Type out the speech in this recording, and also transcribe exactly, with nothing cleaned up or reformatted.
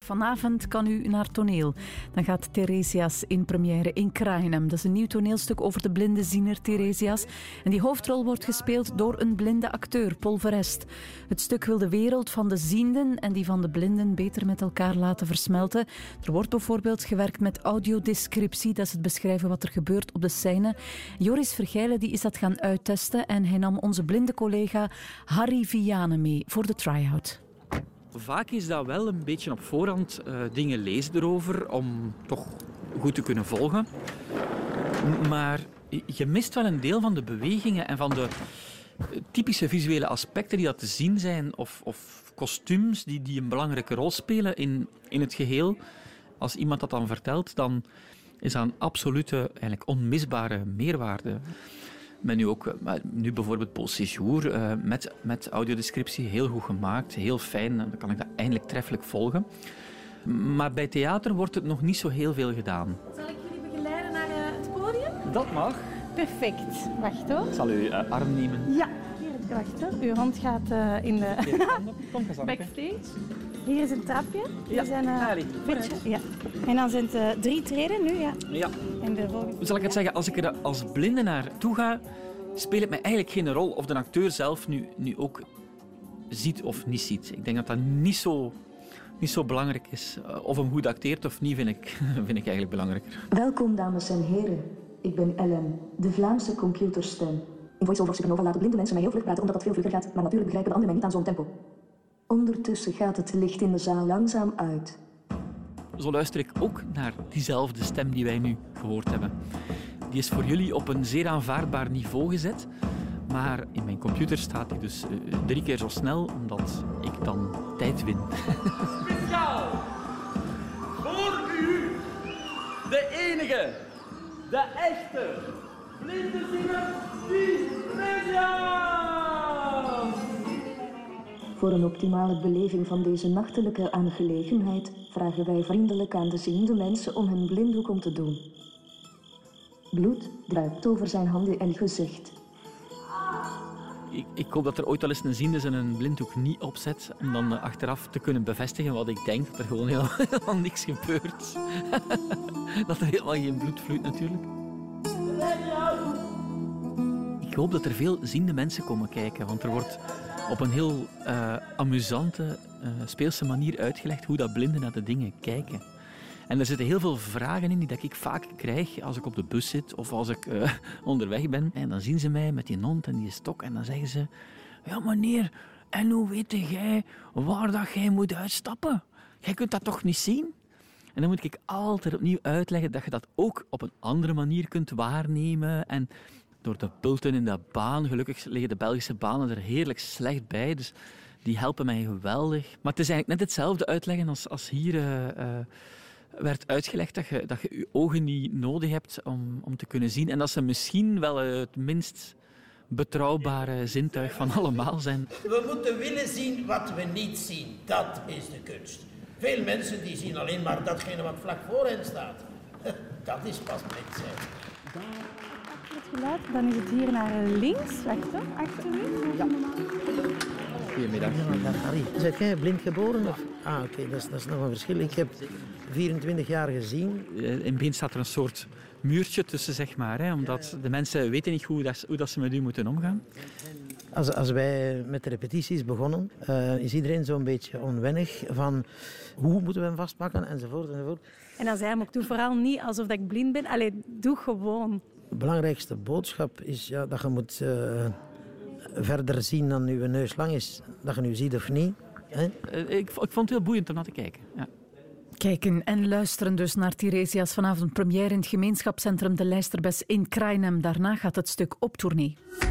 vanavond kan u naar toneel. Dan gaat Theresias in première in Krainem. Dat is een nieuw toneelstuk over de blinde ziener Theresias. En die hoofdrol wordt gespeeld door een blinde acteur, Paul Verest. Het stuk wil de wereld van de zienden en die van de blinden beter met elkaar laten versmelten. Er wordt bijvoorbeeld gewerkt met audiodescriptie. Dat is het beschrijven wat er gebeurt op de scène. Joris Vergijlen die is dat gaan uittesten en hij nam onze blinde collega Harry Vianen mee voor de try-out. Vaak is dat wel een beetje op voorhand uh, dingen lezen erover om toch goed te kunnen volgen. Maar je mist wel een deel van de bewegingen en van de typische visuele aspecten die dat te zien zijn of, of kostuums die, die een belangrijke rol spelen in, in het geheel. Als iemand dat dan vertelt, dan is dat een absolute, eigenlijk onmisbare meerwaarde. Maar nu ook, nu bijvoorbeeld Paul Séjour uh, met, met audiodescriptie, heel goed gemaakt, heel fijn. Dan kan ik dat eindelijk treffelijk volgen. Maar bij theater wordt het nog niet zo heel veel gedaan. Zal ik jullie begeleiden naar uh, het podium? Dat mag. Perfect. Wacht hoor. Ik zal uw uh, arm nemen. Ja, hier, wacht hoor. Uw hand gaat uh, in de Kom, backstage. Hier is een trapje. Ja, zijn, uh, beetje, ja. En dan zijn het uh, drie treden nu, ja. Ja. En de volgende... Zal ik het zeggen, als ik er als blinde naartoe ga, speelt het mij eigenlijk geen rol of de acteur zelf nu, nu ook ziet of niet ziet. Ik denk dat dat niet zo, niet zo belangrijk is. Of hem goed acteert of niet, vind ik, vind ik eigenlijk belangrijker. Welkom, dames en heren. Ik ben Ellen, de Vlaamse computerstem. In VoiceOver Supernova laten blinde mensen mij heel vlug praten omdat dat veel vlugger gaat, maar natuurlijk begrijpen de anderen mij niet aan zo'n tempo. Ondertussen gaat het licht in de zaal langzaam uit. Zo luister ik ook naar diezelfde stem die wij nu gehoord hebben. Die is voor jullie op een zeer aanvaardbaar niveau gezet, maar in mijn computer staat hij dus uh, drie keer zo snel, omdat ik dan tijd win. Speciaal voor u, de enige, de echte, blinde ziener, Theresias! Voor een optimale beleving van deze nachtelijke aangelegenheid vragen wij vriendelijk aan de ziende mensen om hun blinddoek om te doen. Bloed druipt over zijn handen en gezicht. Ik, ik hoop dat er ooit al eens een ziende zijn blinddoek niet opzet, om dan uh, achteraf te kunnen bevestigen wat ik denk, dat er gewoon helemaal, helemaal niks gebeurt. Dat er helemaal geen bloed vloeit natuurlijk. Ik hoop dat er veel ziende mensen komen kijken, want er wordt op een heel uh, amusante, uh, speelse manier uitgelegd hoe dat blinden naar de dingen kijken. En er zitten heel veel vragen in die dat ik vaak krijg als ik op de bus zit of als ik uh, onderweg ben. En dan zien ze mij met die hond en die stok en dan zeggen ze: ja meneer, en hoe weet jij waar dat jij moet uitstappen? Jij kunt dat toch niet zien? En dan moet ik altijd opnieuw uitleggen dat je dat ook op een andere manier kunt waarnemen. En door de bulten in de baan, gelukkig liggen de Belgische banen er heerlijk slecht bij, dus die helpen mij geweldig. Maar het is eigenlijk net hetzelfde uitleggen als, als hier uh, uh, werd uitgelegd, dat je, dat je je ogen niet nodig hebt om, om te kunnen zien. En dat ze misschien wel het minst betrouwbare zintuig van allemaal zijn. We moeten willen zien wat we niet zien. Dat is de kunst. Veel mensen die zien alleen maar datgene wat vlak voor hen staat. Dat is pas blind zijn. Het geluid, dan is het hier naar links. Wacht hoor, achter u. Ja. Goedemiddag. Ja, Harry, zijn jij blind geboren? Of? Ah, oké, okay, dat, dat is nog een verschil. Ik heb vierentwintig jaar gezien. In Been staat er een soort muurtje tussen, zeg maar. Hè, omdat de mensen weten niet hoe, dat, hoe dat ze met u moeten omgaan. Als, als wij met de repetities begonnen, uh, is iedereen zo'n beetje onwennig van hoe moeten we hem vastpakken, enzovoort, enzovoort. En dan zei hij ook, doe vooral niet alsof ik blind ben. Allee, doe gewoon. De belangrijkste boodschap is ja, dat je moet uh, verder zien dan je neus lang is. Dat je nu ziet of niet. Hè? Ik, ik vond het heel boeiend om naar te kijken. Ja. Kijken en luisteren dus naar Theresias vanavond première in het gemeenschapscentrum De Lijsterbes in Krainem. Daarna gaat het stuk op tournee.